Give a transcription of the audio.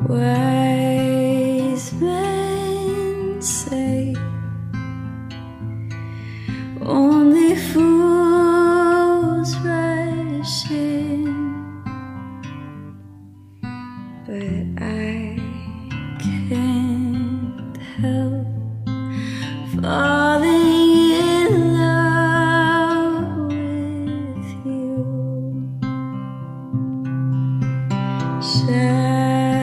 Wise men say only fools rush in, but I